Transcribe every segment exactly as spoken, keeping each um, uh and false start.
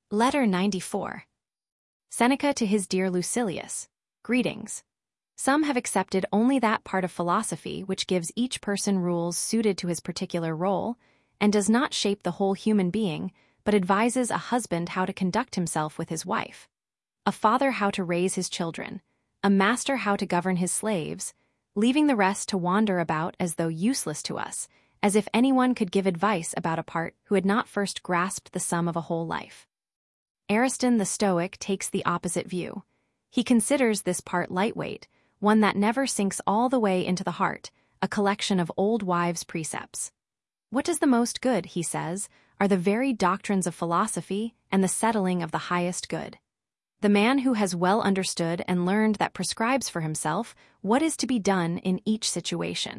Letter ninety-four. Seneca to his dear Lucilius. Greetings. Some have accepted only that part of philosophy which gives each person rules suited to his particular role, and does not shape the whole human being, but advises a husband how to conduct himself with his wife, a father how to raise his children, a master how to govern his slaves, leaving the rest to wander about as though useless to us, as if anyone could give advice about a part who had not first grasped the sum of a whole life. Ariston the Stoic takes the opposite view. He considers this part lightweight, one that never sinks all the way into the heart, a collection of old wives' precepts. What does the most good, he says, are the very doctrines of philosophy and the settling of the highest good. The man who has well understood and learned that prescribes for himself what is to be done in each situation.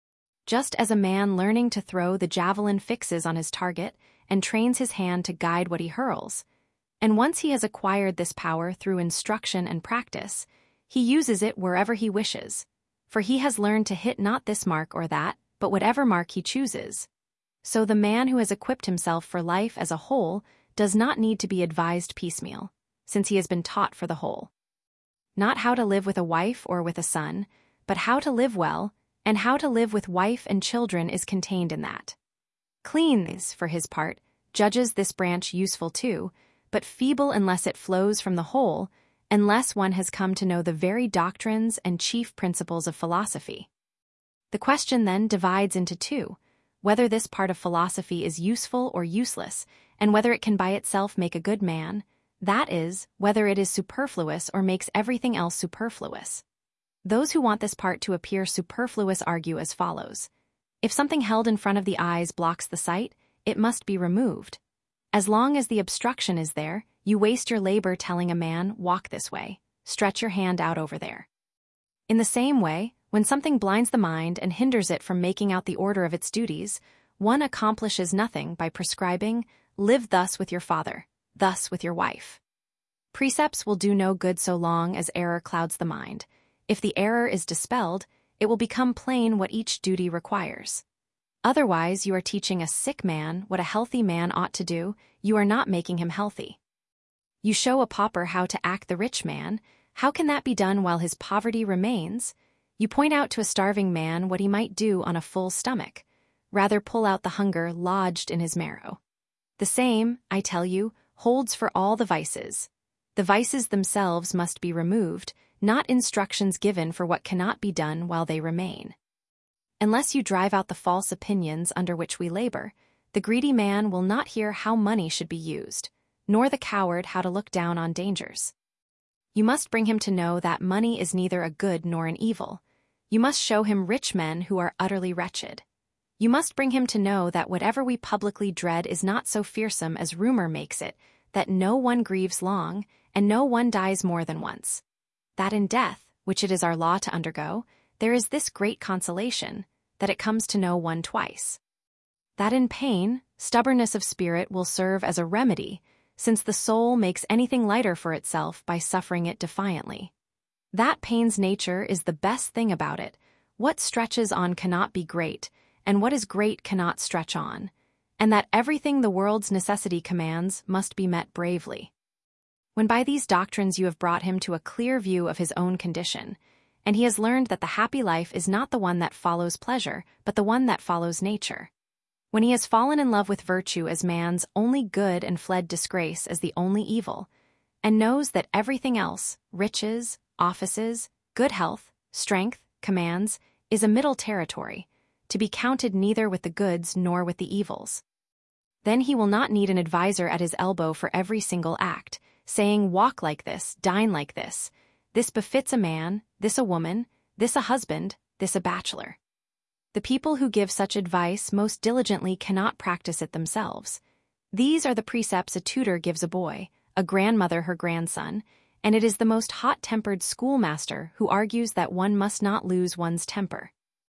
Just as a man learning to throw the javelin fixes on his target and trains his hand to guide what he hurls, and once he has acquired this power through instruction and practice, he uses it wherever he wishes, for he has learned to hit not this mark or that, but whatever mark he chooses. So the man who has equipped himself for life as a whole does not need to be advised piecemeal, since he has been taught for the whole. Not how to live with a wife or with a son, but how to live well, and how to live with wife and children is contained in that. Cleanthes, for his part, judges this branch useful too, but feeble unless it flows from the whole, unless one has come to know the very doctrines and chief principles of philosophy. The question then divides into two, whether this part of philosophy is useful or useless, and whether it can by itself make a good man, that is, whether it is superfluous or makes everything else superfluous. Those who want this part to appear superfluous argue as follows. If something held in front of the eyes blocks the sight, it must be removed. As long as the obstruction is there, you waste your labor telling a man, walk this way, stretch your hand out over there. In the same way, when something blinds the mind and hinders it from making out the order of its duties, one accomplishes nothing by prescribing, live thus with your father, thus with your wife. Precepts will do no good so long as error clouds the mind. If the error is dispelled, it will become plain what each duty requires. Otherwise, you are teaching a sick man what a healthy man ought to do, you are not making him healthy. You show a pauper how to act the rich man, how can that be done while his poverty remains? You point out to a starving man what he might do on a full stomach, rather pull out the hunger lodged in his marrow. The same, I tell you, holds for all the vices. The vices themselves must be removed, not instructions given for what cannot be done while they remain. Unless you drive out the false opinions under which we labor, the greedy man will not hear how money should be used, nor the coward how to look down on dangers. You must bring him to know that money is neither a good nor an evil. You must show him rich men who are utterly wretched. You must bring him to know that whatever we publicly dread is not so fearsome as rumor makes it, that no one grieves long, and no one dies more than once. That in death, which it is our law to undergo, there is this great consolation, that it comes to know one twice. That in pain, stubbornness of spirit will serve as a remedy, since the soul makes anything lighter for itself by suffering it defiantly. That pain's nature is the best thing about it. What stretches on cannot be great, and what is great cannot stretch on, and that everything the world's necessity commands must be met bravely. When by these doctrines you have brought him to a clear view of his own condition, and he has learned that the happy life is not the one that follows pleasure, but the one that follows nature. When he has fallen in love with virtue as man's only good and fled disgrace as the only evil, and knows that everything else, riches, offices, good health, strength, commands, is a middle territory, to be counted neither with the goods nor with the evils. Then he will not need an adviser at his elbow for every single act, saying, walk like this, dine like this, this befits a man, this a woman, this a husband, this a bachelor. The people who give such advice most diligently cannot practice it themselves. These are the precepts a tutor gives a boy, a grandmother her grandson, and it is the most hot-tempered schoolmaster who argues that one must not lose one's temper.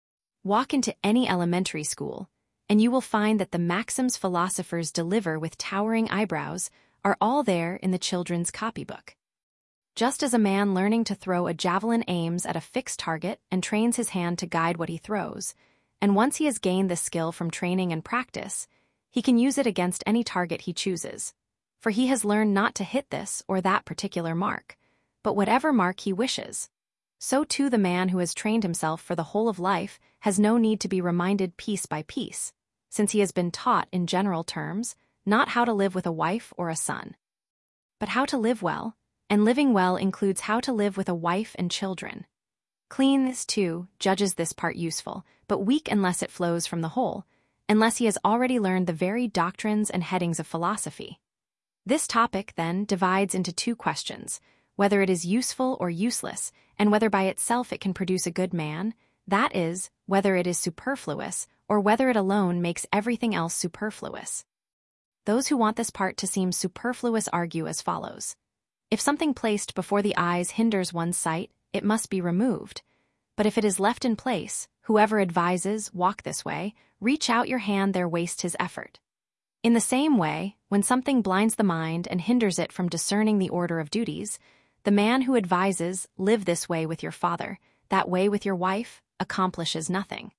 Walk into any elementary school, and you will find that the maxims philosophers deliver with towering eyebrows are all there in the children's copybook. Just as a man learning to throw a javelin aims at a fixed target and trains his hand to guide what he throws, and once he has gained this skill from training and practice, he can use it against any target he chooses. for he has learned not to hit this or that particular mark, but whatever mark he wishes. So too the man who has trained himself for the whole of life has no need to be reminded piece by piece, since he has been taught in general terms not how to live with a wife or a son, but how to live well, and living well includes how to live with a wife and children. Cleans, too, judges this part useful, but weak unless it flows from the whole, unless he has already learned the very doctrines and headings of philosophy. This topic, then, divides into two questions: whether it is useful or useless, and whether by itself it can produce a good man, that is, whether it is superfluous, or whether it alone makes everything else superfluous. Those who want this part to seem superfluous argue as follows. If something placed before the eyes hinders one's sight, it must be removed. But if it is left in place, whoever advises, walk this way, reach out your hand there, waste his effort. In the same way, when something blinds the mind and hinders it from discerning the order of duties, the man who advises, live this way with your father, that way with your wife, accomplishes nothing.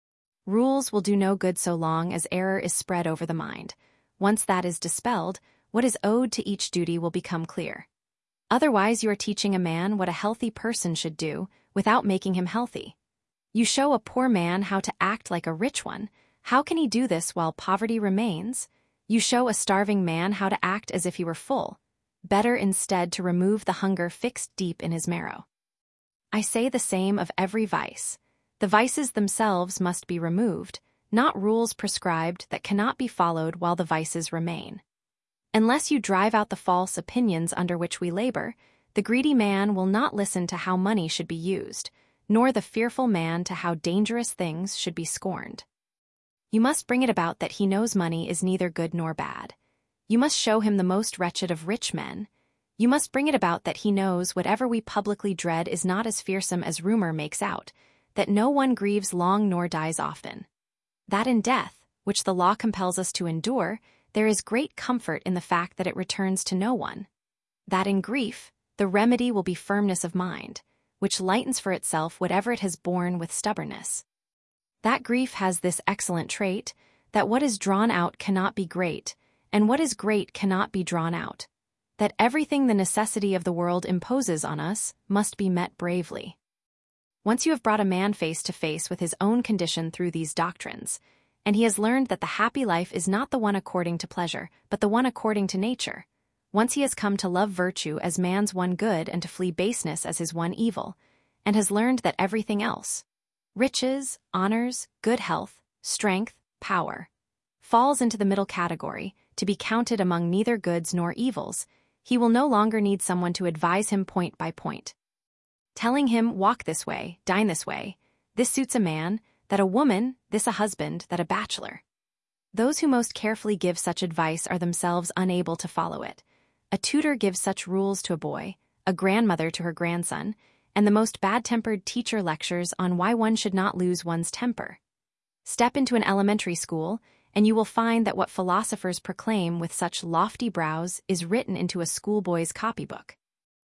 Rules will do no good so long as error is spread over the mind. Once that is dispelled, what is owed to each duty will become clear. Otherwise, you are teaching a man what a healthy person should do without making him healthy. You show a poor man how to act like a rich one. How can he do this while poverty remains? You show a starving man how to act as if he were full. Better instead to remove the hunger fixed deep in his marrow. I say the same of every vice. The vices themselves must be removed, not rules prescribed that cannot be followed while the vices remain. Unless you drive out the false opinions under which we labor, the greedy man will not listen to how money should be used, nor the fearful man to how dangerous things should be scorned. You must bring it about that he knows money is neither good nor bad. You must show him the most wretched of rich men. You must bring it about that he knows whatever we publicly dread is not as fearsome as rumor makes out, that no one grieves long nor dies often. That in death, which the law compels us to endure, there is great comfort in the fact that it returns to no one. That in grief, the remedy will be firmness of mind, which lightens for itself whatever it has borne with stubbornness. That grief has this excellent trait, that what is drawn out cannot be great, and what is great cannot be drawn out. That everything the necessity of the world imposes on us must be met bravely. Once you have brought a man face to face with his own condition through these doctrines, and he has learned that the happy life is not the one according to pleasure, but the one according to nature, once he has come to love virtue as man's one good and to flee baseness as his one evil, and has learned that everything else, riches, honors, good health, strength, power, falls into the middle category, to be counted among neither goods nor evils, he will no longer need someone to advise him point by point, telling him, walk this way, dine this way, this suits a man, that a woman, this a husband, that a bachelor. Those who most carefully give such advice are themselves unable to follow it. A tutor gives such rules to a boy, a grandmother to her grandson, and the most bad-tempered teacher lectures on why one should not lose one's temper. Step into an elementary school, and you will find that what philosophers proclaim with such lofty brows is written into a schoolboy's copybook.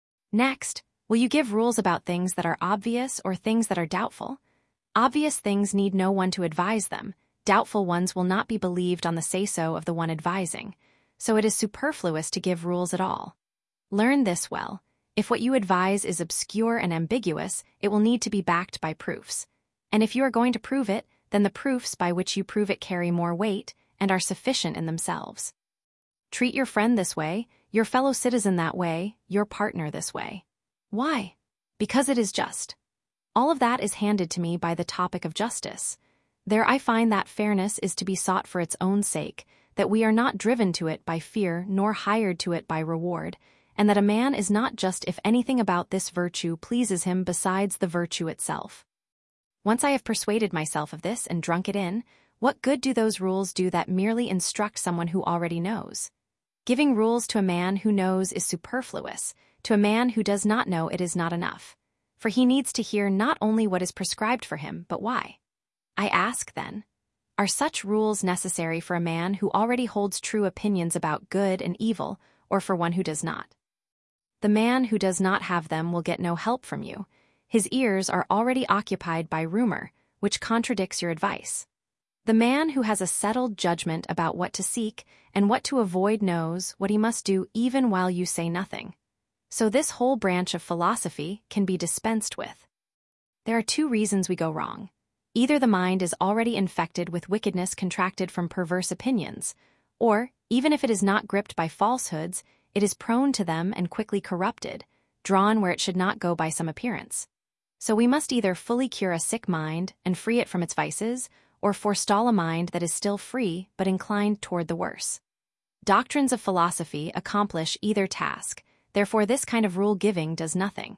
Next, will you give rules about things that are obvious or things that are doubtful? Obvious things need no one to advise them. Doubtful ones will not be believed on the say-so of the one advising, so it is superfluous to give rules at all. Learn this well. If what you advise is obscure and ambiguous, it will need to be backed by proofs. And if you are going to prove it, then the proofs by which you prove it carry more weight and are sufficient in themselves. Treat your friend this way, your fellow citizen that way, your partner this way. Why? Because it is just. All of that is handed to me by the topic of justice. There I find that fairness is to be sought for its own sake, that we are not driven to it by fear nor hired to it by reward, and that a man is not just if anything about this virtue pleases him besides the virtue itself. Once I have persuaded myself of this and drunk it in, what good do those rules do that merely instruct someone who already knows? Giving rules to a man who knows is superfluous. To a man who does not know, it is not enough. For he needs to hear not only what is prescribed for him, but why. I ask, then, are such rules necessary for a man who already holds true opinions about good and evil, or for one who does not? The man who does not have them will get no help from you. His ears are already occupied by rumor, which contradicts your advice. The man who has a settled judgment about what to seek and what to avoid knows what he must do even while you say nothing. So this whole branch of philosophy can be dispensed with. There are two reasons we go wrong. Either the mind is already infected with wickedness contracted from perverse opinions, or, even if it is not gripped by falsehoods, it is prone to them and quickly corrupted, drawn where it should not go by some appearance. So we must either fully cure a sick mind and free it from its vices, or forestall a mind that is still free but inclined toward the worse. Doctrines of philosophy accomplish either task, therefore this kind of rule-giving does nothing.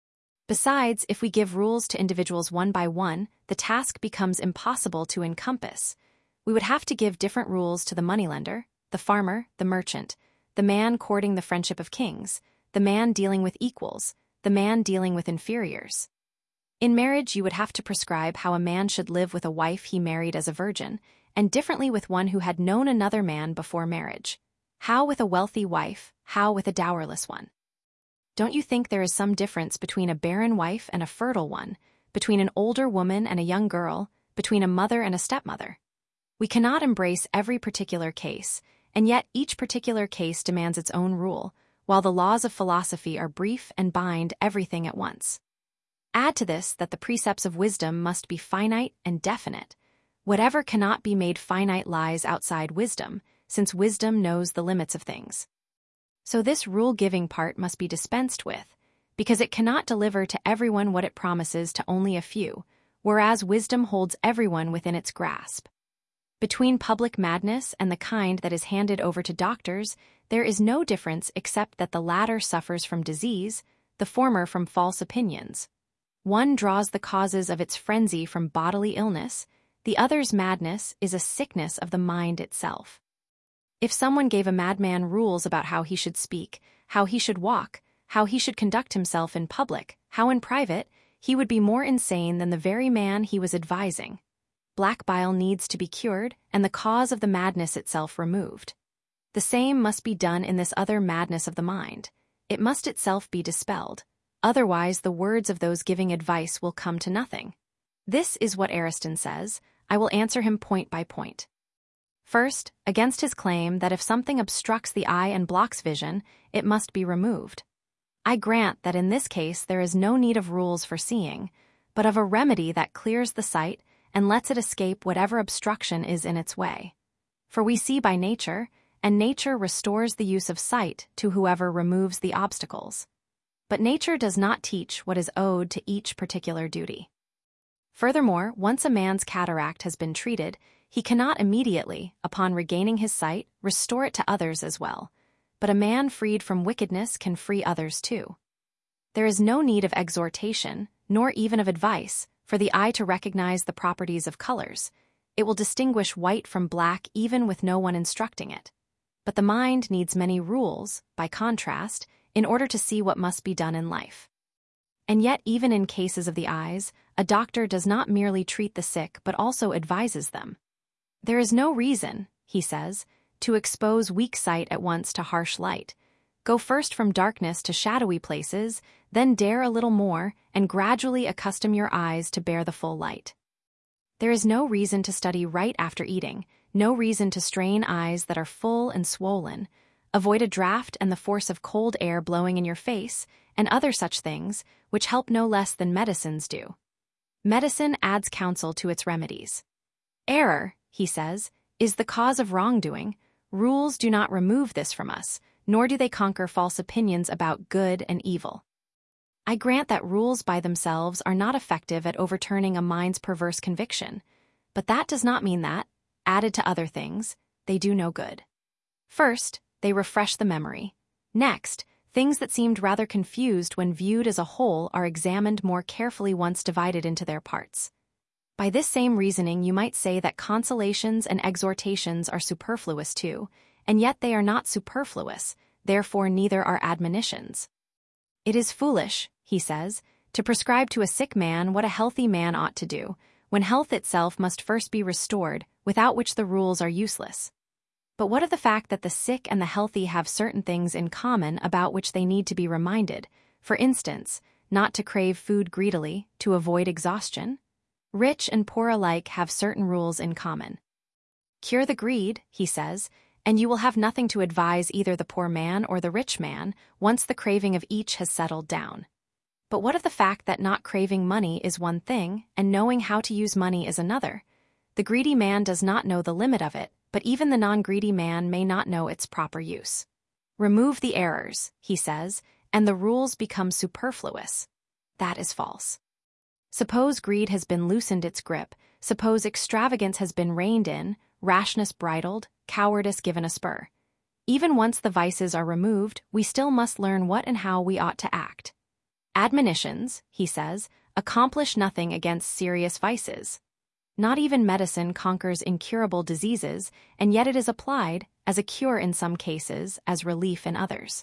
Besides, if we give rules to individuals one by one, the task becomes impossible to encompass. We would have to give different rules to the moneylender, the farmer, the merchant, the man courting the friendship of kings, the man dealing with equals, the man dealing with inferiors. In marriage, you would have to prescribe how a man should live with a wife he married as a virgin, and differently with one who had known another man before marriage. How with a wealthy wife, how with a dowerless one. Don't you think there is some difference between a barren wife and a fertile one, between an older woman and a young girl, between a mother and a stepmother? We cannot embrace every particular case, and yet each particular case demands its own rule, while the laws of philosophy are brief and bind everything at once. Add to this that the precepts of wisdom must be finite and definite. Whatever cannot be made finite lies outside wisdom, since wisdom knows the limits of things. So this rule-giving part must be dispensed with, because it cannot deliver to everyone what it promises to only a few, whereas wisdom holds everyone within its grasp. Between public madness and the kind that is handed over to doctors, there is no difference except that the latter suffers from disease, the former from false opinions. One draws the causes of its frenzy from bodily illness, the other's madness is a sickness of the mind itself. If someone gave a madman rules about how he should speak, how he should walk, how he should conduct himself in public, how in private, he would be more insane than the very man he was advising. Black bile needs to be cured, and the cause of the madness itself removed. The same must be done in this other madness of the mind. It must itself be dispelled. Otherwise, the words of those giving advice will come to nothing. This is what Ariston says. I will answer him point by point. First, against his claim that if something obstructs the eye and blocks vision, it must be removed. I grant that in this case there is no need of rules for seeing, but of a remedy that clears the sight and lets it escape whatever obstruction is in its way. For we see by nature, and nature restores the use of sight to whoever removes the obstacles. But nature does not teach what is owed to each particular duty. Furthermore, once a man's cataract has been treated, he cannot immediately, upon regaining his sight, restore it to others as well. But a man freed from wickedness can free others too. There is no need of exhortation, nor even of advice, for the eye to recognize the properties of colors. It will distinguish white from black even with no one instructing it. But the mind needs many rules, by contrast, in order to see what must be done in life. And yet, even in cases of the eyes, a doctor does not merely treat the sick but also advises them. There is no reason, he says, to expose weak sight at once to harsh light. Go first from darkness to shadowy places, then dare a little more, and gradually accustom your eyes to bear the full light. There is no reason to study right after eating, no reason to strain eyes that are full and swollen. Avoid a draught and the force of cold air blowing in your face, and other such things, which help no less than medicines do. Medicine adds counsel to its remedies. Error, he says, is the cause of wrongdoing. Rules do not remove this from us, nor do they conquer false opinions about good and evil. I grant that rules by themselves are not effective at overturning a mind's perverse conviction, but that does not mean that, added to other things, they do no good. First, they refresh the memory. Next, things that seemed rather confused when viewed as a whole are examined more carefully once divided into their parts. By this same reasoning, you might say that consolations and exhortations are superfluous too, and yet they are not superfluous, therefore neither are admonitions. It is foolish, he says, to prescribe to a sick man what a healthy man ought to do, when health itself must first be restored, without which the rules are useless. But what of the fact that the sick and the healthy have certain things in common about which they need to be reminded, for instance, not to crave food greedily, to avoid exhaustion? Rich and poor alike have certain rules in common. Cure the greed, he says, and you will have nothing to advise either the poor man or the rich man once the craving of each has settled down. But what of the fact that not craving money is one thing and knowing how to use money is another? The greedy man does not know the limit of it, but even the non-greedy man may not know its proper use. Remove the errors, he says, and the rules become superfluous. That is false. Suppose greed has been loosened its grip, suppose extravagance has been reined in, rashness bridled, cowardice given a spur. Even once the vices are removed, we still must learn what and how we ought to act. Admonitions, he says, accomplish nothing against serious vices. Not even medicine conquers incurable diseases, and yet it is applied, as a cure in some cases, as relief in others.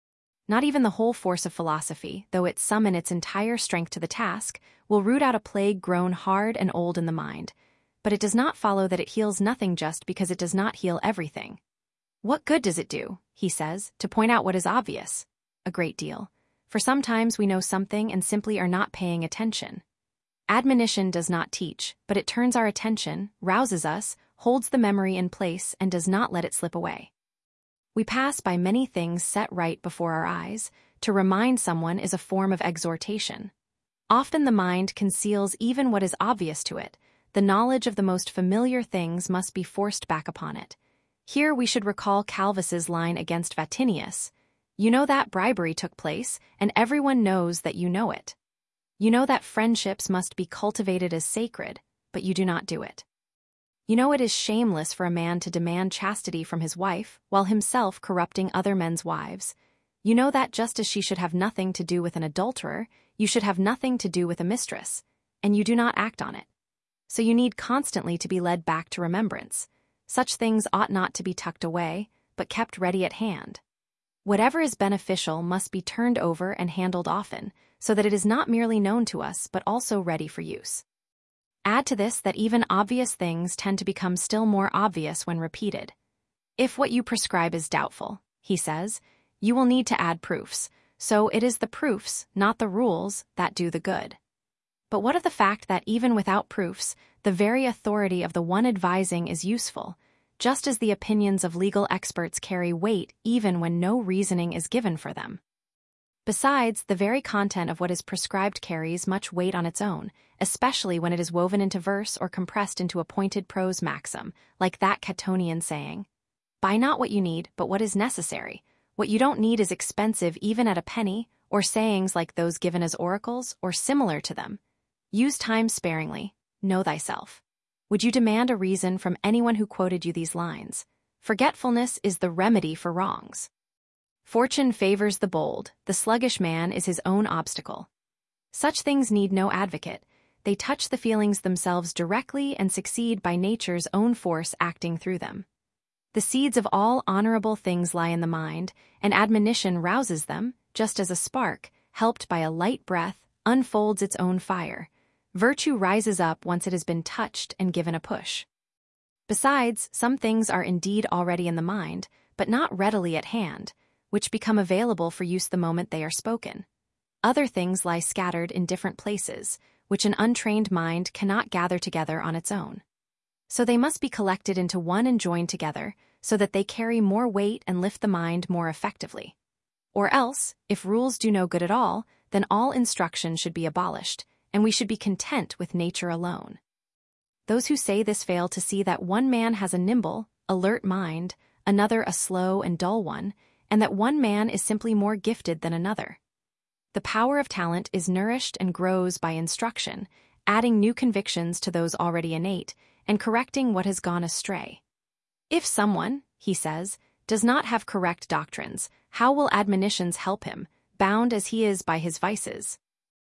Not even the whole force of philosophy, though it summon its entire strength to the task, will root out a plague grown hard and old in the mind, but it does not follow that it heals nothing just because it does not heal everything. What good does it do, he says, to point out what is obvious? A great deal. For sometimes we know something and simply are not paying attention. Admonition does not teach, but it turns our attention, rouses us, holds the memory in place, and does not let it slip away. We pass by many things set right before our eyes. To remind someone is a form of exhortation. Often the mind conceals even what is obvious to it. The knowledge of the most familiar things must be forced back upon it. Here we should recall Calvus's line against Vatinius. You know that bribery took place, and everyone knows that you know it. You know that friendships must be cultivated as sacred, but you do not do it. You know it is shameless for a man to demand chastity from his wife, while himself corrupting other men's wives. You know that just as she should have nothing to do with an adulterer, you should have nothing to do with a mistress, and you do not act on it. So you need constantly to be led back to remembrance. Such things ought not to be tucked away, but kept ready at hand. Whatever is beneficial must be turned over and handled often, so that it is not merely known to us but also ready for use. Add to this that even obvious things tend to become still more obvious when repeated. If what you prescribe is doubtful, he says, you will need to add proofs, so it is the proofs, not the rules, that do the good. But what of the fact that even without proofs, the very authority of the one advising is useful, just as the opinions of legal experts carry weight even when no reasoning is given for them? Besides, the very content of what is prescribed carries much weight on its own, especially when it is woven into verse or compressed into a pointed prose maxim, like that Catonian saying, "Buy not what you need, but what is necessary. What you don't need is expensive even at a penny," or sayings like those given as oracles or similar to them. Use time sparingly, know thyself. Would you demand a reason from anyone who quoted you these lines? Forgetfulness is the remedy for wrongs. Fortune favors the bold, the sluggish man is his own obstacle. Such things need no advocate. They touch the feelings themselves directly and succeed by nature's own force acting through them. The seeds of all honorable things lie in the mind, and admonition rouses them, just as a spark, helped by a light breath, unfolds its own fire. Virtue rises up once it has been touched and given a push. Besides, some things are indeed already in the mind, but not readily at hand, which become available for use the moment they are spoken. Other things lie scattered in different places, which an untrained mind cannot gather together on its own. So they must be collected into one and joined together, so that they carry more weight and lift the mind more effectively. Or else, if rules do no good at all, then all instruction should be abolished, and we should be content with nature alone. Those who say this fail to see that one man has a nimble, alert mind, another a slow and dull one, and that one man is simply more gifted than another. The power of talent is nourished and grows by instruction, adding new convictions to those already innate, and correcting what has gone astray. If someone, he says, does not have correct doctrines, how will admonitions help him, bound as he is by his vices?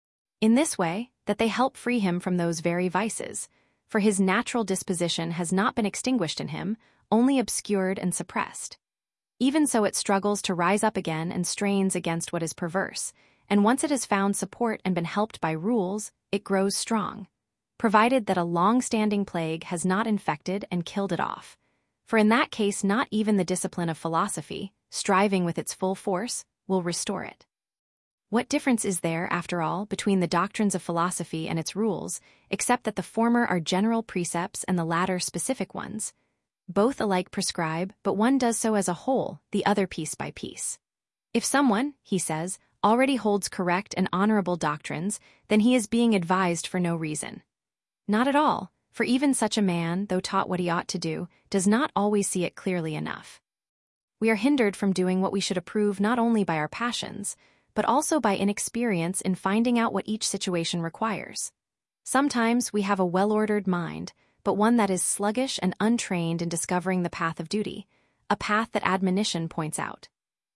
In this way, that they help free him from those very vices, for his natural disposition has not been extinguished in him, only obscured and suppressed. Even so it struggles to rise up again and strains against what is perverse, and once it has found support and been helped by rules, it grows strong, provided that a long-standing plague has not infected and killed it off. For in that case not even the discipline of philosophy, striving with its full force, will restore it. What difference is there, after all, between the doctrines of philosophy and its rules, except that the former are general precepts and the latter specific ones? Both alike prescribe, but one does so as a whole, the other piece by piece. If someone, he says, already holds correct and honorable doctrines, then he is being advised for no reason. Not at all, for even such a man, though taught what he ought to do, does not always see it clearly enough. We are hindered from doing what we should approve not only by our passions, but also by inexperience in finding out what each situation requires. Sometimes we have a well-ordered mind, but one that is sluggish and untrained in discovering the path of duty, a path that admonition points out.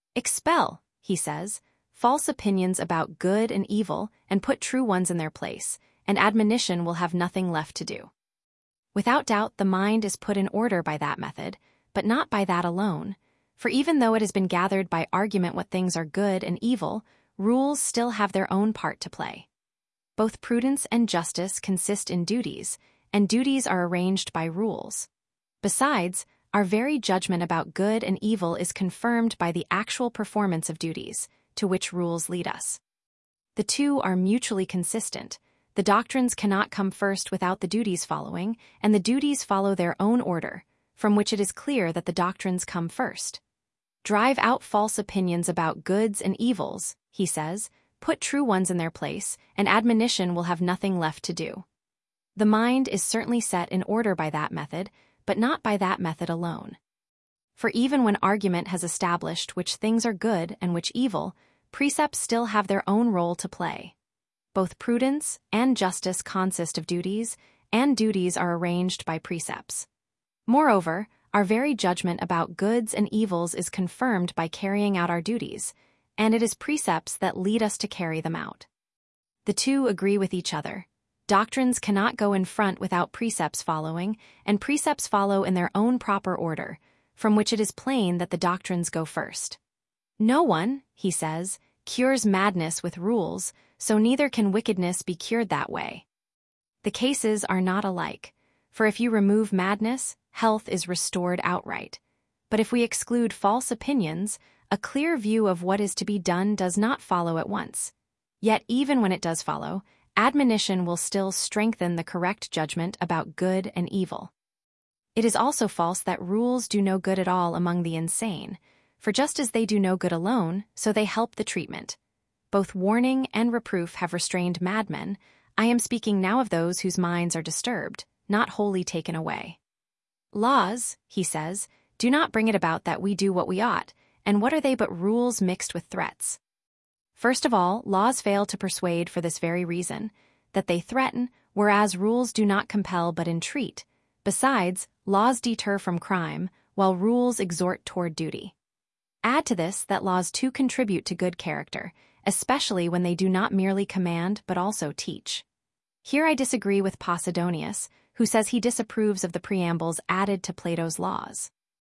Expel, he says, false opinions about good and evil and put true ones in their place, and admonition will have nothing left to do. Without doubt, the mind is put in order by that method, but not by that alone. For even though it has been gathered by argument what things are good and evil, rules still have their own part to play. Both prudence and justice consist in duties, and duties are arranged by rules. Besides, our very judgment about good and evil is confirmed by the actual performance of duties, to which rules lead us. The two are mutually consistent. The doctrines cannot come first without the duties following, and the duties follow their own order, from which it is clear that the doctrines come first. Drive out false opinions about goods and evils, he says, put true ones in their place, and admonition will have nothing left to do. The mind is certainly set in order by that method, but not by that method alone. For even when argument has established which things are good and which evil, precepts still have their own role to play. Both prudence and justice consist of duties, and duties are arranged by precepts. Moreover, our very judgment about goods and evils is confirmed by carrying out our duties, and it is precepts that lead us to carry them out. The two agree with each other. Doctrines cannot go in front without precepts following, and precepts follow in their own proper order, from which it is plain that the doctrines go first. No one, he says, cures madness with rules, so neither can wickedness be cured that way. The cases are not alike, for if you remove madness, health is restored outright. But if we exclude false opinions, a clear view of what is to be done does not follow at once. Yet even when it does follow, admonition will still strengthen the correct judgment about good and evil. It is also false that rules do no good at all among the insane, for just as they do no good alone, so they help the treatment. Both warning and reproof have restrained madmen. I am speaking now of those whose minds are disturbed, not wholly taken away. Laws, he says, do not bring it about that we do what we ought, and what are they but rules mixed with threats? First of all, laws fail to persuade for this very reason, that they threaten, whereas rules do not compel but entreat. Besides, laws deter from crime, while rules exhort toward duty. Add to this that laws too contribute to good character, especially when they do not merely command but also teach. Here I disagree with Posidonius, who says he disapproves of the preambles added to Plato's laws.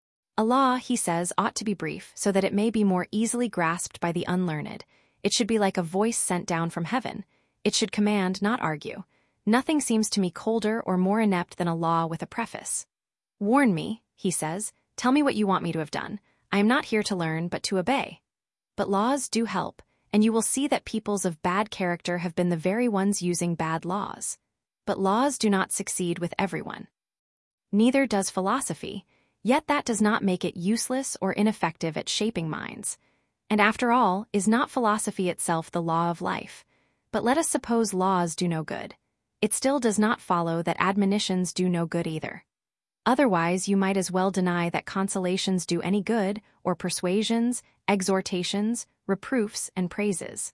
A law, he says, ought to be brief so that it may be more easily grasped by the unlearned. It should be like a voice sent down from heaven. It should command, not argue. Nothing seems to me colder or more inept than a law with a preface. Warn me, he says, tell me what you want me to have done. I am not here to learn, but to obey. But laws do help, and you will see that peoples of bad character have been the very ones using bad laws. But laws do not succeed with everyone. Neither does philosophy, yet that does not make it useless or ineffective at shaping minds. And after all, is not philosophy itself the law of life? But let us suppose laws do no good. It still does not follow that admonitions do no good either. Otherwise, you might as well deny that consolations do any good, or persuasions, exhortations, reproofs, and praises.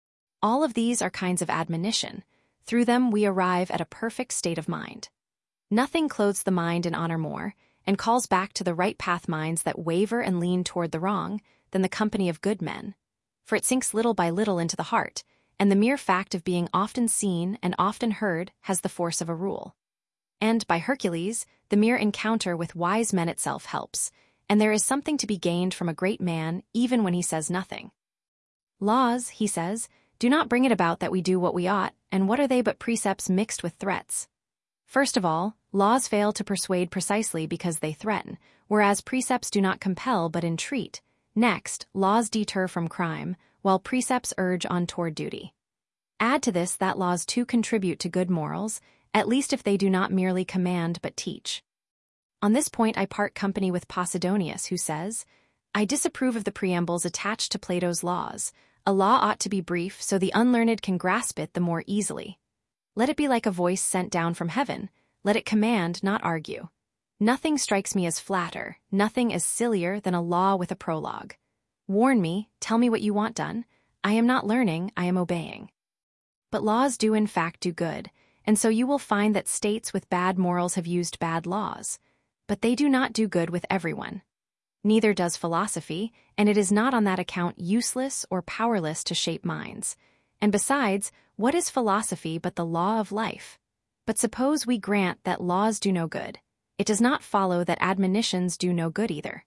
All of these are kinds of admonition. Through them we arrive at a perfect state of mind. Nothing clothes the mind in honor more, and calls back to the right path minds that waver and lean toward the wrong, than the company of good men. For it sinks little by little into the heart, and the mere fact of being often seen and often heard has the force of a rule. And, by Hercules, the mere encounter with wise men itself helps, and there is something to be gained from a great man even when he says nothing. Laws, he says, do not bring it about that we do what we ought, and what are they but precepts mixed with threats? First of all, laws fail to persuade precisely because they threaten, whereas precepts do not compel but entreat. Next, laws deter from crime, while precepts urge on toward duty. Add to this that laws too contribute to good morals, at least if they do not merely command but teach. On this point I part company with Posidonius, who says, "I disapprove of the preambles attached to Plato's laws. A law ought to be brief so the unlearned can grasp it the more easily. Let it be like a voice sent down from heaven. Let it command, not argue. Nothing strikes me as flatter, nothing as sillier than a law with a prologue. Warn me, tell me what you want done. I am not learning, I am obeying." But laws do in fact do good, and so you will find that states with bad morals have used bad laws. But they do not do good with everyone. Neither does philosophy, and it is not on that account useless or powerless to shape minds. And besides, what is philosophy but the law of life? But suppose we grant that laws do no good. It does not follow that admonitions do no good either.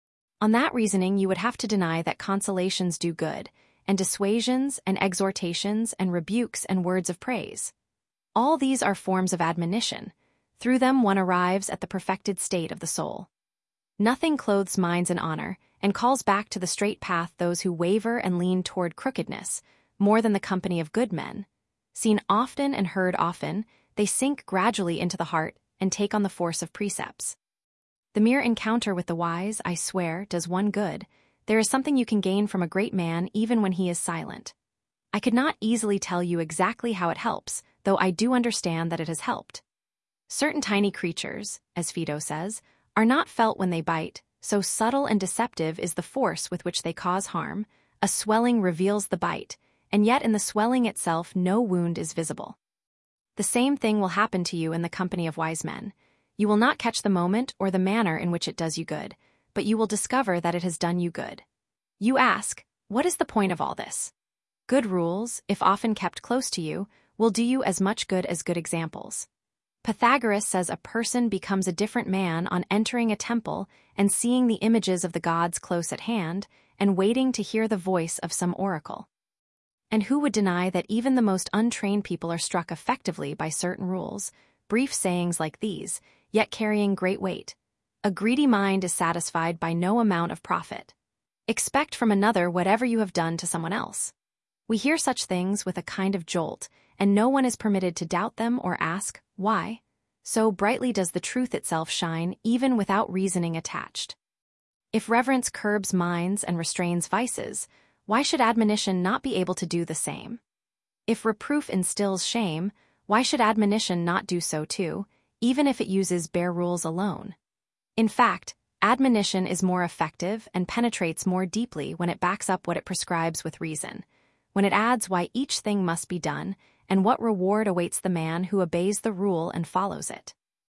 On that reasoning, you would have to deny that consolations do good, and dissuasions and exhortations and rebukes and words of praise. All these are forms of admonition. Through them one arrives at the perfected state of the soul. Nothing clothes minds in honor, and calls back to the straight path those who waver and lean toward crookedness, more than the company of good men. Seen often and heard often, they sink gradually into the heart and take on the force of precepts. The mere encounter with the wise, I swear, does one good. There is something you can gain from a great man even when he is silent. I could not easily tell you exactly how it helps, though I do understand that it has helped. Certain tiny creatures, as Phaedo says, are not felt when they bite, so subtle and deceptive is the force with which they cause harm. A swelling reveals the bite, and yet in the swelling itself no wound is visible. The same thing will happen to you in the company of wise men. You will not catch the moment or the manner in which it does you good, but you will discover that it has done you good. You ask, what is the point of all this? Good rules, if often kept close to you, will do you as much good as good examples. Pythagoras says a person becomes a different man on entering a temple and seeing the images of the gods close at hand and waiting to hear the voice of some oracle. And who would deny that even the most untrained people are struck effectively by certain rules, brief sayings like these, yet carrying great weight? A greedy mind is satisfied by no amount of profit. Expect from another whatever you have done to someone else. We hear such things with a kind of jolt, and no one is permitted to doubt them or ask, why? So brightly does the truth itself shine, even without reasoning attached. If reverence curbs minds and restrains vices, why should admonition not be able to do the same? If reproof instills shame, why should admonition not do so too, even if it uses bare rules alone? In fact, admonition is more effective and penetrates more deeply when it backs up what it prescribes with reason, when it adds why each thing must be done, and what reward awaits the man who obeys the rule and follows it.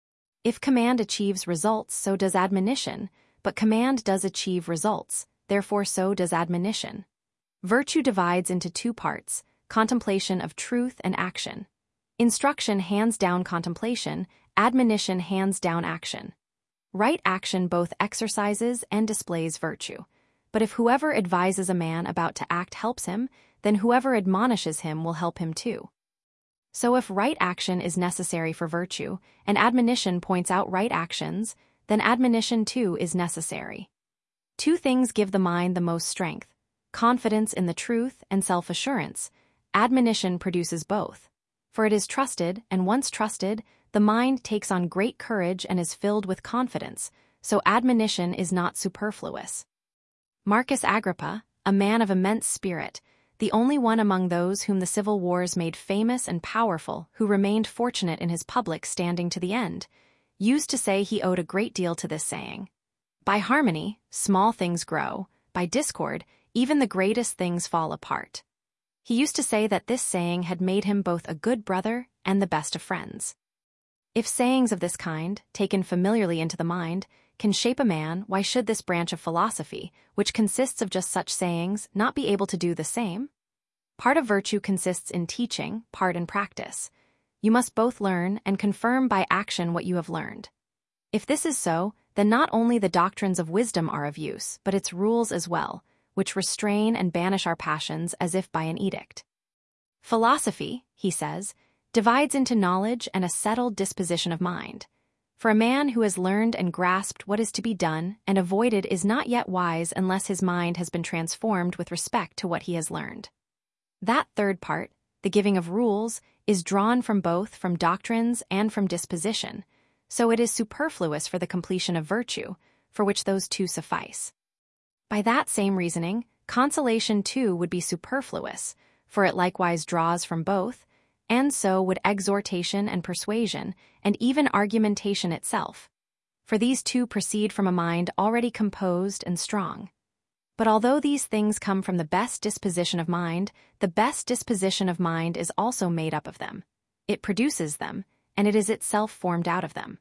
If command achieves results, so does admonition, but command does achieve results, therefore so does admonition. Virtue divides into two parts, contemplation of truth and action. Instruction hands down contemplation, admonition hands down action. Right action both exercises and displays virtue. But if whoever advises a man about to act helps him, then whoever admonishes him will help him too. So if right action is necessary for virtue, and admonition points out right actions, then admonition too is necessary. Two things give the mind the most strength: confidence in the truth and self-assurance. Admonition produces both. For it is trusted, and once trusted, the mind takes on great courage and is filled with confidence, so admonition is not superfluous. Marcus Agrippa, a man of immense spirit, the only one among those whom the civil wars made famous and powerful, who remained fortunate in his public standing to the end, used to say he owed a great deal to this saying. By harmony, small things grow; by discord, even the greatest things fall apart. He used to say that this saying had made him both a good brother and the best of friends. If sayings of this kind, taken familiarly into the mind, can shape a man, why should this branch of philosophy, which consists of just such sayings, not be able to do the same? Part of virtue consists in teaching, part in practice. You must both learn and confirm by action what you have learned. If this is so, then not only the doctrines of wisdom are of use, but its rules as well, which restrain and banish our passions as if by an edict. Philosophy, he says, divides into knowledge and a settled disposition of mind. For a man who has learned and grasped what is to be done and avoided is not yet wise unless his mind has been transformed with respect to what he has learned. That third part, the giving of rules, is drawn from both from doctrines and from disposition, so it is superfluous for the completion of virtue, for which those two suffice. By that same reasoning, consolation too would be superfluous, for it likewise draws from both, and so would exhortation and persuasion, and even argumentation itself. For these two proceed from a mind already composed and strong. But although these things come from the best disposition of mind, the best disposition of mind is also made up of them. It produces them, and it is itself formed out of them.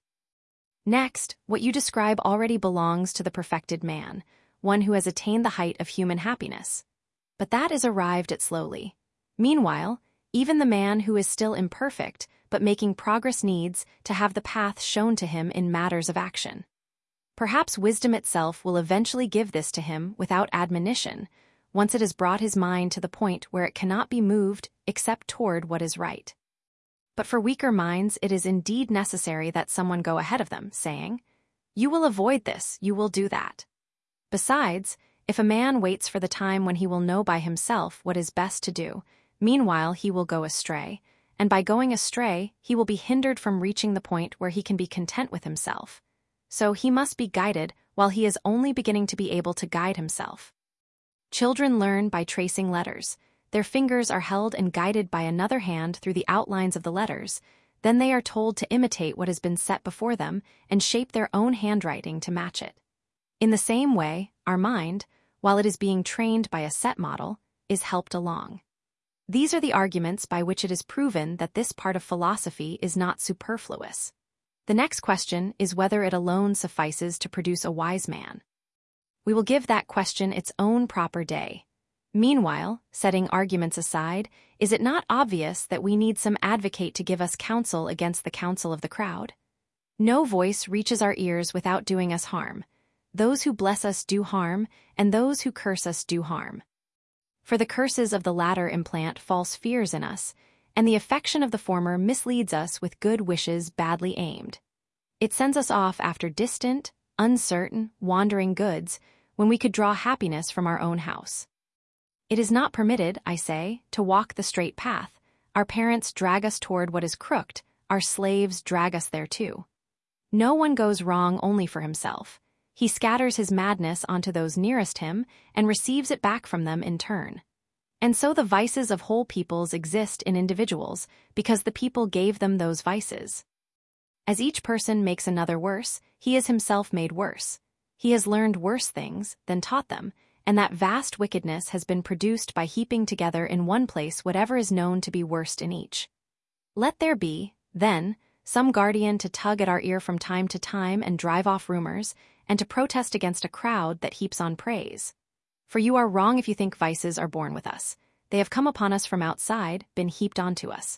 Next, what you describe already belongs to the perfected man, one who has attained the height of human happiness. But that is arrived at slowly. Meanwhile, even the man who is still imperfect, but making progress needs to have the path shown to him in matters of action. Perhaps wisdom itself will eventually give this to him without admonition, once it has brought his mind to the point where it cannot be moved except toward what is right. But for weaker minds it is indeed necessary that someone go ahead of them, saying, "You will avoid this, you will do that." Besides, if a man waits for the time when he will know by himself what is best to do, meanwhile he will go astray, and by going astray he will be hindered from reaching the point where he can be content with himself. So he must be guided while he is only beginning to be able to guide himself. Children learn by tracing letters. Their fingers are held and guided by another hand through the outlines of the letters. Then they are told to imitate what has been set before them and shape their own handwriting to match it. In the same way, our mind, while it is being trained by a set model, is helped along. These are the arguments by which it is proven that this part of philosophy is not superfluous. The next question is whether it alone suffices to produce a wise man. We will give that question its own proper day. Meanwhile, setting arguments aside, is it not obvious that we need some advocate to give us counsel against the counsel of the crowd? No voice reaches our ears without doing us harm. Those who bless us do harm, and those who curse us do harm. For the curses of the latter implant false fears in us, and the affection of the former misleads us with good wishes badly aimed. It sends us off after distant, uncertain, wandering goods, when we could draw happiness from our own house. It is not permitted, I say, to walk the straight path. Our parents drag us toward what is crooked, our slaves drag us there too. No one goes wrong only for himself. He scatters his madness onto those nearest him and receives it back from them in turn. And so the vices of whole peoples exist in individuals because the people gave them those vices. As each person makes another worse, he is himself made worse. He has learned worse things than taught them, and that vast wickedness has been produced by heaping together in one place whatever is known to be worst in each. Let there be, then, some guardian to tug at our ear from time to time and drive off rumors, and to protest against a crowd that heaps on praise. For you are wrong if you think vices are born with us. They have come upon us from outside, been heaped onto us.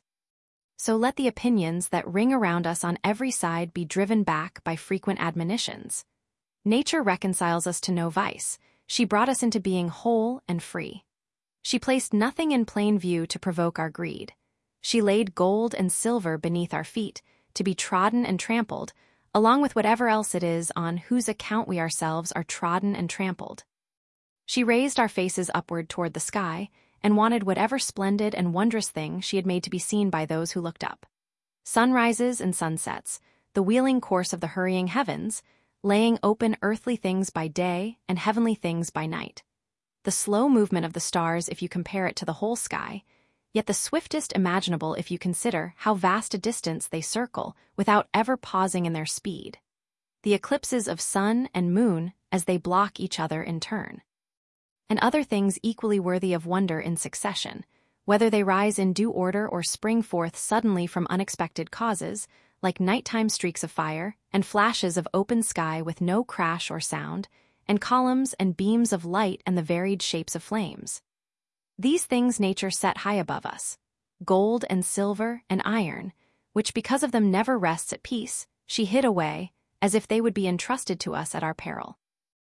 So let the opinions that ring around us on every side be driven back by frequent admonitions. Nature reconciles us to no vice. She brought us into being whole and free. She placed nothing in plain view to provoke our greed. She laid gold and silver beneath our feet, to be trodden and trampled, along with whatever else it is on whose account we ourselves are trodden and trampled. She raised our faces upward toward the sky, and wanted whatever splendid and wondrous thing she had made to be seen by those who looked up. Sunrises and sunsets, the wheeling course of the hurrying heavens, laying open earthly things by day and heavenly things by night. The slow movement of the stars if you compare it to the whole sky, yet the swiftest imaginable if you consider how vast a distance they circle without ever pausing in their speed. The eclipses of sun and moon as they block each other in turn. And other things equally worthy of wonder in succession, whether they rise in due order or spring forth suddenly from unexpected causes, like nighttime streaks of fire, and flashes of open sky with no crash or sound, and columns and beams of light and the varied shapes of flames. These things nature set high above us, gold and silver and iron, which because of them never rests at peace, she hid away, as if they would be entrusted to us at our peril.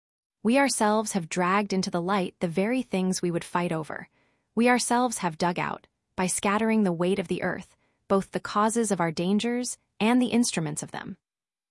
We ourselves have dragged into the light the very things we would fight over. We ourselves have dug out, by scattering the weight of the earth, both the causes of our dangers and the instruments of them.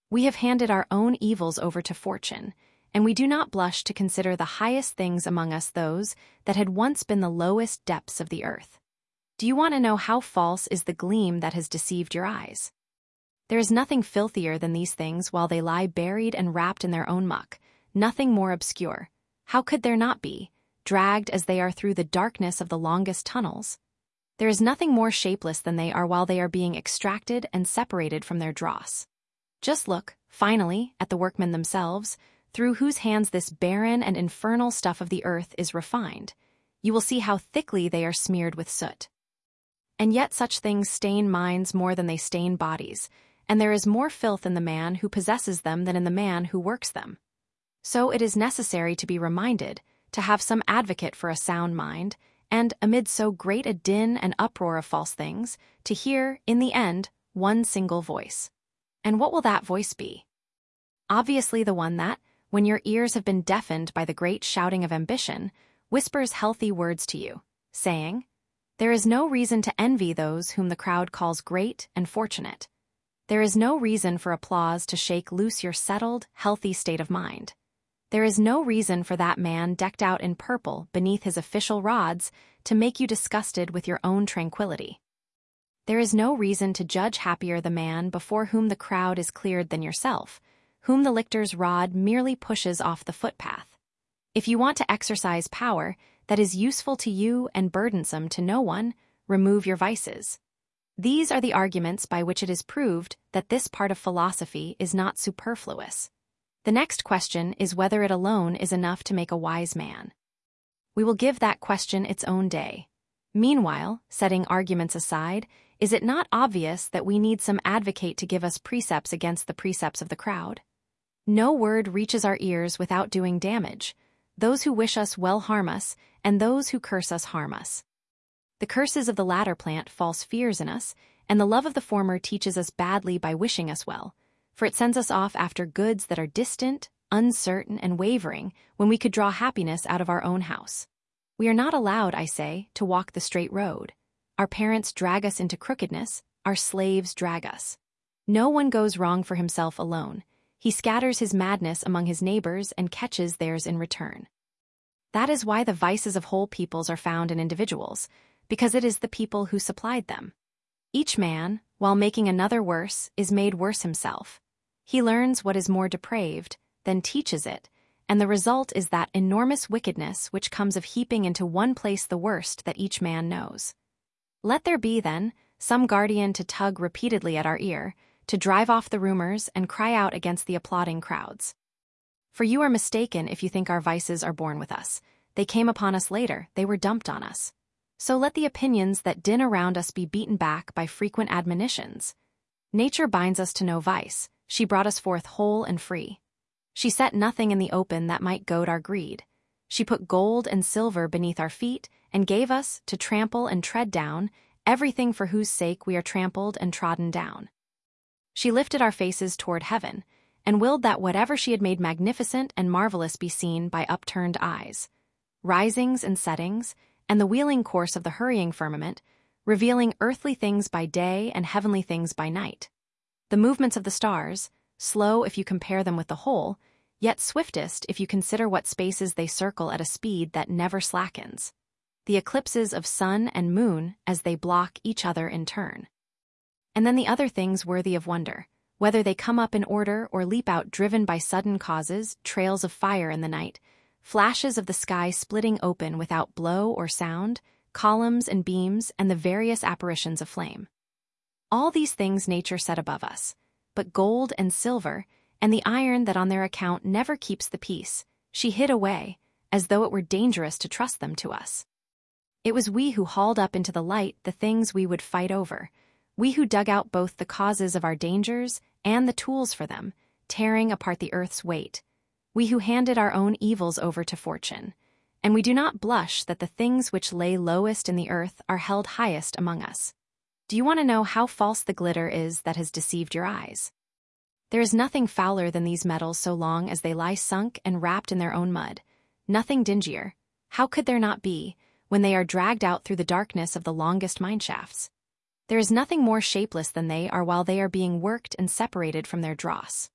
We have handed our own evils over to fortune, and we do not blush to consider the highest things among us those that had once been the lowest depths of the earth. Do you want to know how false is the gleam that has deceived your eyes? There is nothing filthier than these things while they lie buried and wrapped in their own muck, nothing more obscure. How could there not be, dragged as they are through the darkness of the longest tunnels? There is nothing more shapeless than they are while they are being extracted and separated from their dross. Just look, finally, at the workmen themselves, through whose hands this barren and infernal stuff of the earth is refined. You will see how thickly they are smeared with soot. And yet such things stain minds more than they stain bodies, and there is more filth in the man who possesses them than in the man who works them. So it is necessary to be reminded, to have some advocate for a sound mind, and, amid so great a din and uproar of false things, to hear, in the end, one single voice. And what will that voice be? Obviously the one that, when your ears have been deafened by the great shouting of ambition, whispers healthy words to you, saying, "There is no reason to envy those whom the crowd calls great and fortunate. There is no reason for applause to shake loose your settled, healthy state of mind. There is no reason for that man decked out in purple beneath his official rods to make you disgusted with your own tranquility. There is no reason to judge happier the man before whom the crowd is cleared than yourself, whom the lictor's rod merely pushes off the footpath. If you want to exercise power that is useful to you and burdensome to no one, remove your vices." These are the arguments by which it is proved that this part of philosophy is not superfluous. The next question is whether it alone is enough to make a wise man. We will give that question its own day. Meanwhile, setting arguments aside, is it not obvious that we need some advocate to give us precepts against the precepts of the crowd? No word reaches our ears without doing damage. Those who wish us well harm us, and those who curse us harm us. The curses of the latter plant false fears in us, and the love of the former teaches us badly by wishing us well, for it sends us off after goods that are distant, uncertain, and wavering, when we could draw happiness out of our own house. We are not allowed, I say, to walk the straight road. Our parents drag us into crookedness, our slaves drag us. No one goes wrong for himself alone. He scatters his madness among his neighbors and catches theirs in return. That is why the vices of whole peoples are found in individuals, because it is the people who supplied them. Each man, while making another worse, is made worse himself. He learns what is more depraved, then teaches it, and the result is that enormous wickedness which comes of heaping into one place the worst that each man knows. Let there be, then, some guardian to tug repeatedly at our ear, to drive off the rumors and cry out against the applauding crowds. For you are mistaken if you think our vices are born with us. They came upon us later, they were dumped on us. So let the opinions that din around us be beaten back by frequent admonitions. Nature binds us to no vice. She brought us forth whole and free. She set nothing in the open that might goad our greed. She put gold and silver beneath our feet and gave us, to trample and tread down, everything for whose sake we are trampled and trodden down. She lifted our faces toward heaven, and willed that whatever she had made magnificent and marvelous be seen by upturned eyes. Risings and settings, and the wheeling course of the hurrying firmament, revealing earthly things by day and heavenly things by night. The movements of the stars, slow if you compare them with the whole, yet swiftest if you consider what spaces they circle at a speed that never slackens. The eclipses of sun and moon as they block each other in turn. And then the other things worthy of wonder, whether they come up in order or leap out driven by sudden causes, trails of fire in the night, flashes of the sky splitting open without blow or sound, columns and beams, and the various apparitions of flame. All these things nature set above us, but gold and silver, and the iron that on their account never keeps the peace, she hid away, as though it were dangerous to trust them to us. It was we who hauled up into the light the things we would fight over, we who dug out both the causes of our dangers and the tools for them, tearing apart the earth's weight, we who handed our own evils over to fortune, and we do not blush that the things which lay lowest in the earth are held highest among us. Do you want to know how false the glitter is that has deceived your eyes? There is nothing fouler than these metals so long as they lie sunk and wrapped in their own mud, nothing dingier. How could there not be, when they are dragged out through the darkness of the longest mineshafts? There is nothing more shapeless than they are while they are being worked and separated from their dross.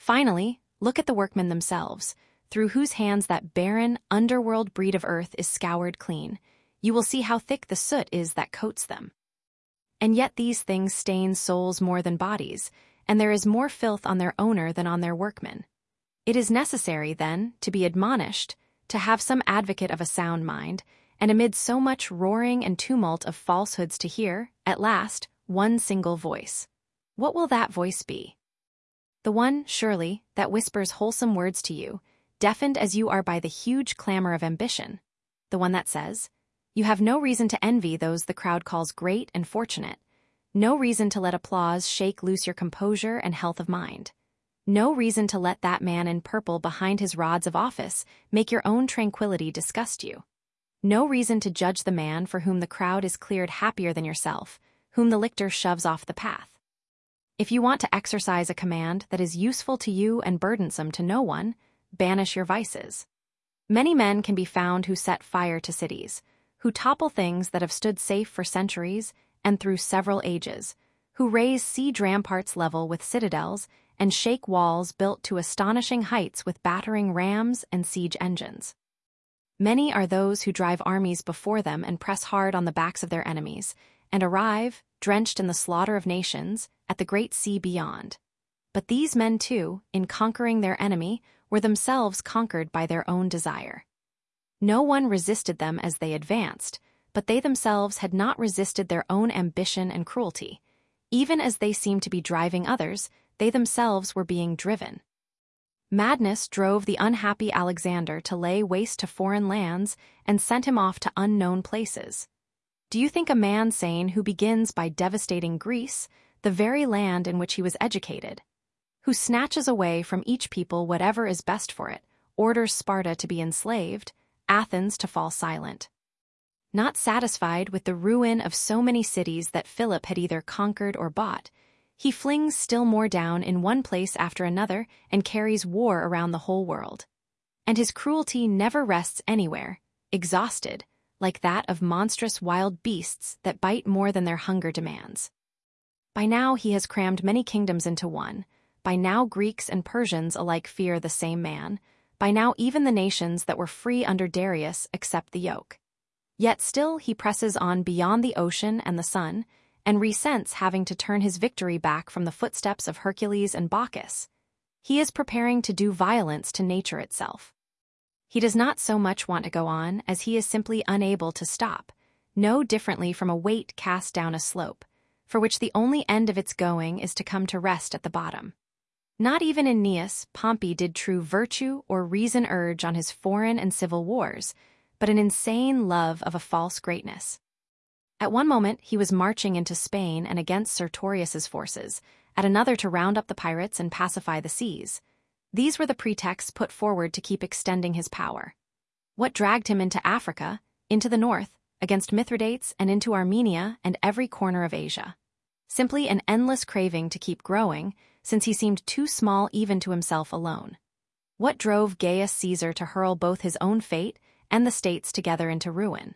Finally, look at the workmen themselves, through whose hands that barren, underworld breed of earth is scoured clean. You will see how thick the soot is that coats them. And yet these things stain souls more than bodies, and there is more filth on their owner than on their workmen. It is necessary, then, to be admonished, to have some advocate of a sound mind, and amid so much roaring and tumult of falsehoods to hear, at last, one single voice. What will that voice be? The one, surely, that whispers wholesome words to you, deafened as you are by the huge clamor of ambition. The one that says, you have no reason to envy those the crowd calls great and fortunate, no reason to let applause shake loose your composure and health of mind, no reason to let that man in purple behind his rods of office make your own tranquility disgust you, no reason to judge the man for whom the crowd is cleared happier than yourself, whom the lictor shoves off the path. If you want to exercise a command that is useful to you and burdensome to no one, banish your vices. Many men can be found who set fire to cities, who topple things that have stood safe for centuries and through several ages, who raise siege ramparts level with citadels and shake walls built to astonishing heights with battering rams and siege engines. Many are those who drive armies before them and press hard on the backs of their enemies, and arrive, drenched in the slaughter of nations, at the great sea beyond. But these men, too, in conquering their enemy, were themselves conquered by their own desire. No one resisted them as they advanced, but they themselves had not resisted their own ambition and cruelty. Even as they seemed to be driving others, they themselves were being driven. Madness drove the unhappy Alexander to lay waste to foreign lands and sent him off to unknown places. Do you think a man sane who begins by devastating Greece, the very land in which he was educated, who snatches away from each people whatever is best for it, orders Sparta to be enslaved, Athens to fall silent? Not satisfied with the ruin of so many cities that Philip had either conquered or bought, he flings still more down in one place after another and carries war around the whole world. And his cruelty never rests anywhere, exhausted, like that of monstrous wild beasts that bite more than their hunger demands. By now he has crammed many kingdoms into one. By now Greeks and Persians alike fear the same man. By now even the nations that were free under Darius accept the yoke. Yet still he presses on beyond the ocean and the sun, and resents having to turn his victory back from the footsteps of Hercules and Bacchus. He is preparing to do violence to nature itself. He does not so much want to go on as he is simply unable to stop, no differently from a weight cast down a slope, for which the only end of its going is to come to rest at the bottom. Not even in Aeneas, Pompey did true virtue or reason urge on his foreign and civil wars, but an insane love of a false greatness. At one moment he was marching into Spain and against Sertorius's forces, at another to round up the pirates and pacify the seas. These were the pretexts put forward to keep extending his power. What dragged him into Africa, into the north, against Mithridates and into Armenia and every corner of Asia? Simply an endless craving to keep growing, since he seemed too small even to himself alone. What drove Gaius Caesar to hurl both his own fate and the states together into ruin?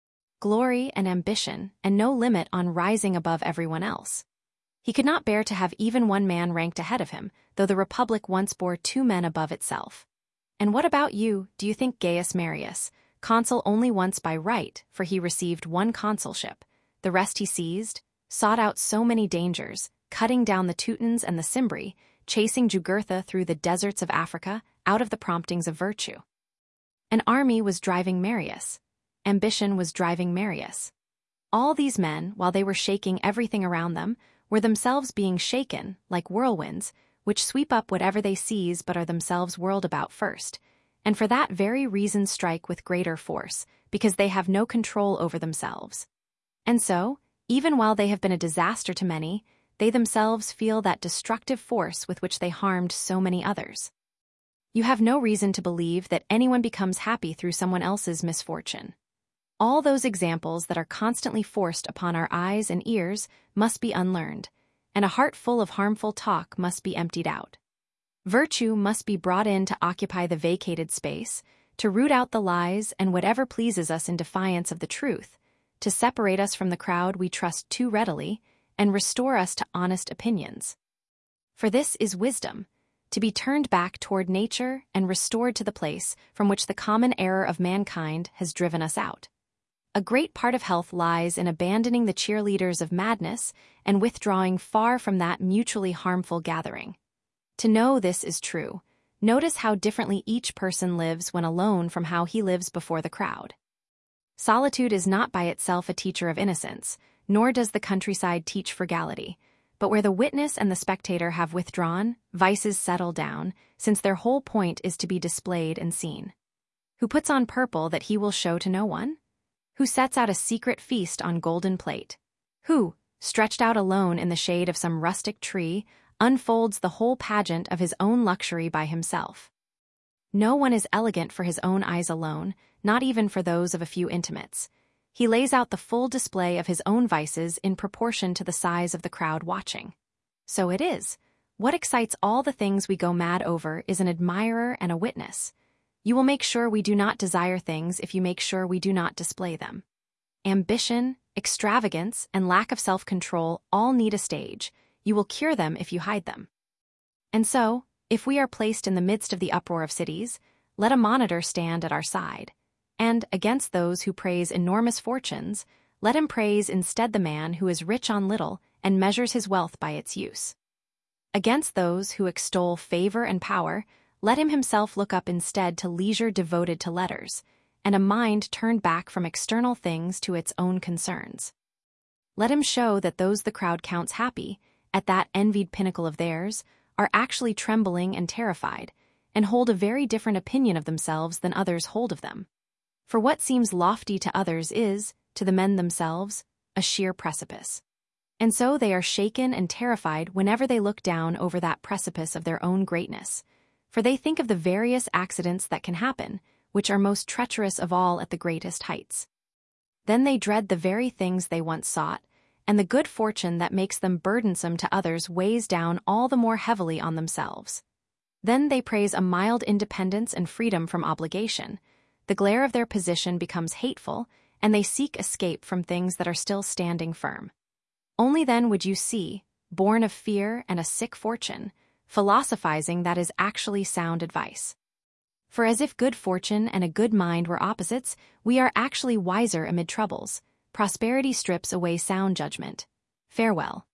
Glory and ambition, and no limit on rising above everyone else. He could not bear to have even one man ranked ahead of him, though the Republic once bore two men above itself. And what about you, do you think Gaius Marius, consul only once by right, for he received one consulship, the rest he seized, sought out so many dangers, cutting down the Teutons and the Cimbri, chasing Jugurtha through the deserts of Africa, out of the promptings of virtue? An army was driving Marius. Ambition was driving Marius. All these men, while they were shaking everything around them, were themselves being shaken, like whirlwinds, which sweep up whatever they seize but are themselves whirled about first, and for that very reason strike with greater force, because they have no control over themselves. And so, even while they have been a disaster to many, they themselves feel that destructive force with which they harmed so many others. You have no reason to believe that anyone becomes happy through someone else's misfortune. All those examples that are constantly forced upon our eyes and ears must be unlearned, and a heart full of harmful talk must be emptied out. Virtue must be brought in to occupy the vacated space, to root out the lies and whatever pleases us in defiance of the truth, to separate us from the crowd we trust too readily, and restore us to honest opinions. For this is wisdom, to be turned back toward nature and restored to the place from which the common error of mankind has driven us out. A great part of health lies in abandoning the cheerleaders of madness and withdrawing far from that mutually harmful gathering. To know this is true, notice how differently each person lives when alone from how he lives before the crowd. Solitude is not by itself a teacher of innocence, nor does the countryside teach frugality, but where the witness and the spectator have withdrawn, vices settle down, since their whole point is to be displayed and seen. Who puts on purple that he will show to no one? Who sets out a secret feast on golden plate? Who, stretched out alone in the shade of some rustic tree, unfolds the whole pageant of his own luxury by himself? No one is elegant for his own eyes alone, not even for those of a few intimates. He lays out the full display of his own vices in proportion to the size of the crowd watching. So it is. What excites all the things we go mad over is an admirer and a witness. You will make sure we do not desire things if you make sure we do not display them. Ambition, extravagance, and lack of self-control all need a stage. You will cure them if you hide them. And so, if we are placed in the midst of the uproar of cities, let a monitor stand at our side. And, against those who praise enormous fortunes, let him praise instead the man who is rich on little and measures his wealth by its use. Against those who extol favor and power, let him himself look up instead to leisure devoted to letters, and a mind turned back from external things to its own concerns. Let him show that those the crowd counts happy, at that envied pinnacle of theirs, are actually trembling and terrified, and hold a very different opinion of themselves than others hold of them. For what seems lofty to others is, to the men themselves, a sheer precipice. And so they are shaken and terrified whenever they look down over that precipice of their own greatness, for they think of the various accidents that can happen, which are most treacherous of all at the greatest heights. Then they dread the very things they once sought, and the good fortune that makes them burdensome to others weighs down all the more heavily on themselves. Then they praise a mild independence and freedom from obligation. The glare of their position becomes hateful, and they seek escape from things that are still standing firm. Only then would you see, born of fear and a sick fortune, philosophizing that is actually sound advice. For as if good fortune and a good mind were opposites, we are actually wiser amid troubles. Prosperity strips away sound judgment. Farewell.